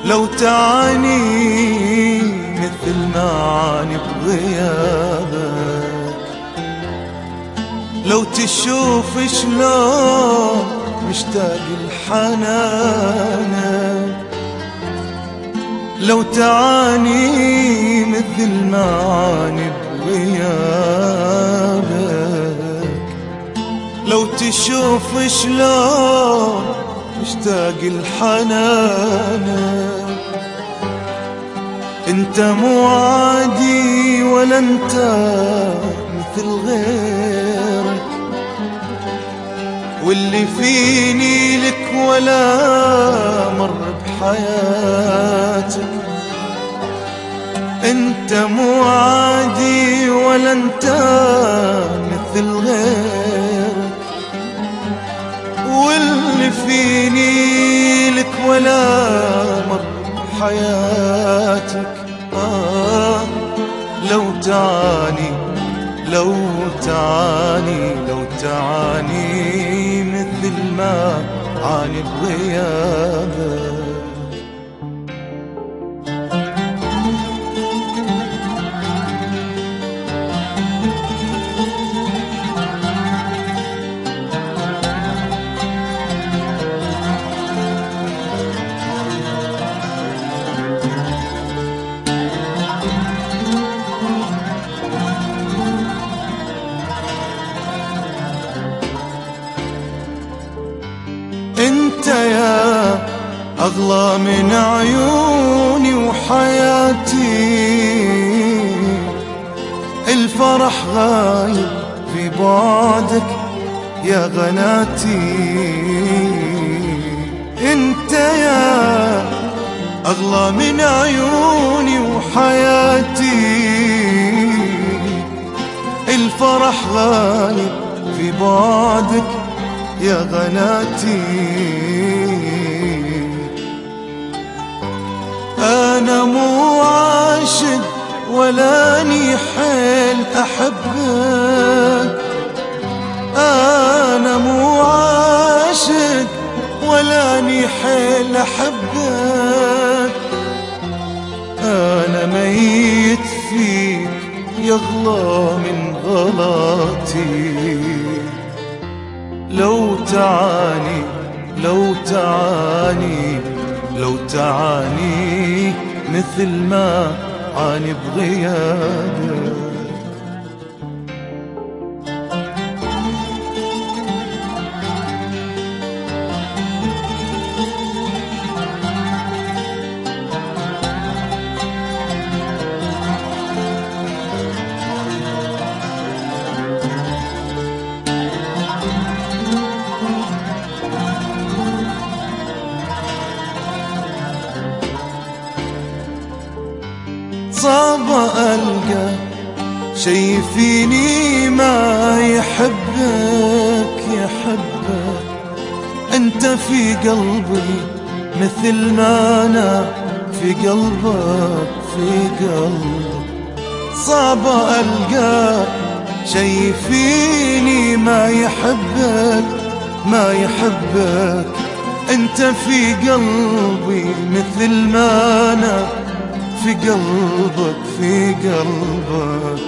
لو تعاني مثل ما عاني بغيابك، لو تشوف شلون مشتاق لحنانك، لو تعاني مثل ما عاني بغيابك، لو تشوف شلون مشتاق لحنانك. انت مو عادي ولا انت مثل غيرك، واللي فيني لك ولا مر بحياتك. انت مو عادي ولا انت مثل غيرك، واللي فيني لك ولا مر بحياتك. لو تعاني لو تعاني لو تعاني مثل ما عاني بغيابك. انت يا اغلى من عيوني وحياتي، الفرح غايب في بعدك يا غناتي. انت يا اغلى من عيوني وحياتي، الفرح غايب في بعدك يا غناتي. أنا مو عاشق ولاني حيل أحبك، أنا مو عاشق ولاني حيل أحبك. أنا ميت فيك يغلى من غلاتي. لو تعاني لو تعاني لو تعاني مثل ما عاني بغيابك. صعب ألقى شي فيني ما يحبك يحبك. أنت في قلبي مثل ما أنا في قلبك في قلبك. صعب ألقى شي فيني ما يحبك ما يحبك. أنت في قلبي مثل ما أنا في قلبك في قلبك.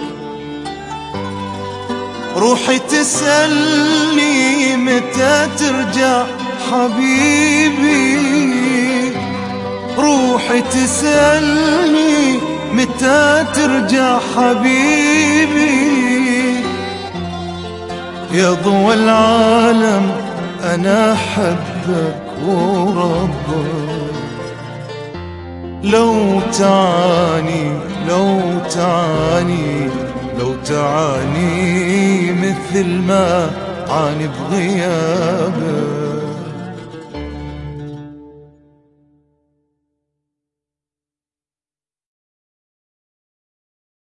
روحي تسألني متى ترجع حبيبي، روحي تسألني متى ترجع حبيبي. يا ضوى العالم أنا أحبك وربك. لو تعاني لو تعاني لو تعاني مثل ما عاني بغيابك.